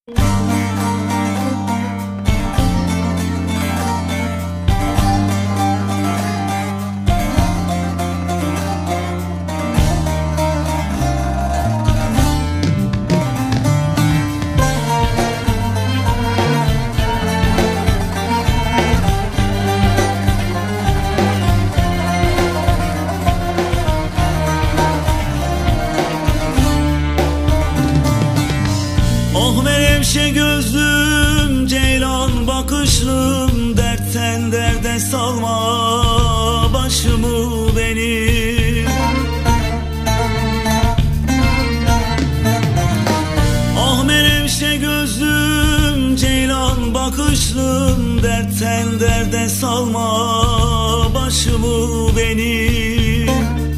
Oh menevşe gözlüm, ceylan bakışlım, dertten derde salma başımı benim. Ah menevşe gözlüm, ceylan bakışlım, dertten derde salma başımı benim.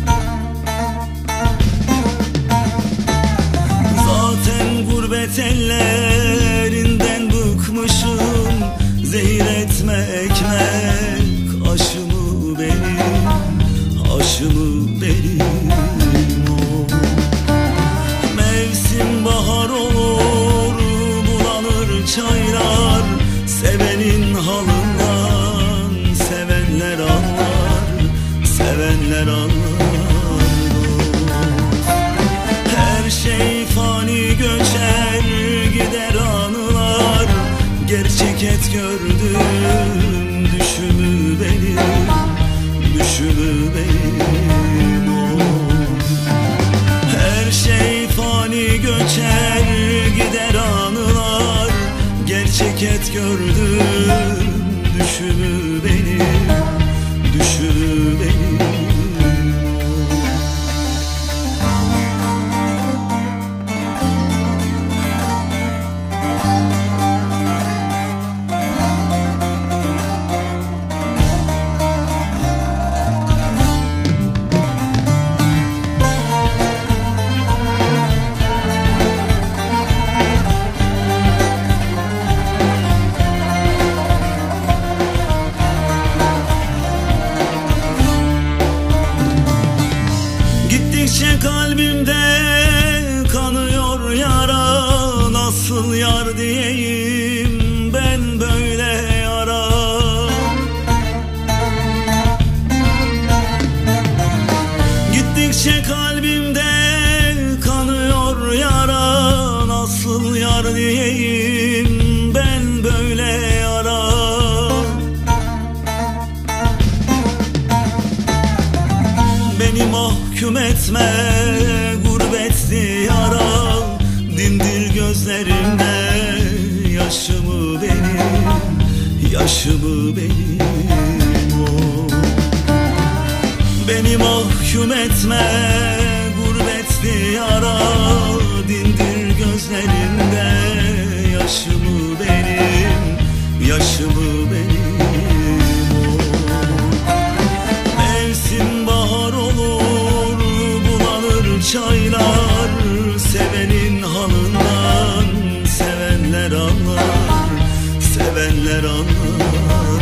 Gurbet ellerinden bıkmışım, zehir etme ekmek aşımı benim, aşımı benim. Oh. Mevsim bahar olur, bulanır çaylar, sevenin halından sevenler anlar, sevenler anlar. Her şey fani göçer gider anılar, gerçek et gördüm düşümü benim, düşümü benim. Oh. Her şey fani göçer gider anılar, gerçek et gördüm düşümü benim, düşümü benim. Gittikçe kalbimde kanıyor yara, nasıl yar diyeyim ben böyle yara. Gittikçe kalbimde kanıyor yara, nasıl yar diyeyim ben böyle yara. Beni mahkum etme gurbet diyara, dindir gözlerimde yaşımı benim, yaşımı benim. Oh. Beni mahkum etme gurbet diyara, dindir gözlerimde yaşımı benim, yaşımı benim. Çaylar, sevenin halından sevenler anlar, sevenler anlar.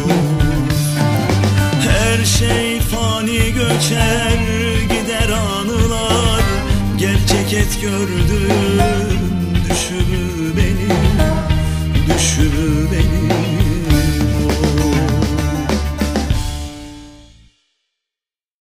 Her şey fani göçer gider anılar, gerçek et gördüm düşümü benim, düşümü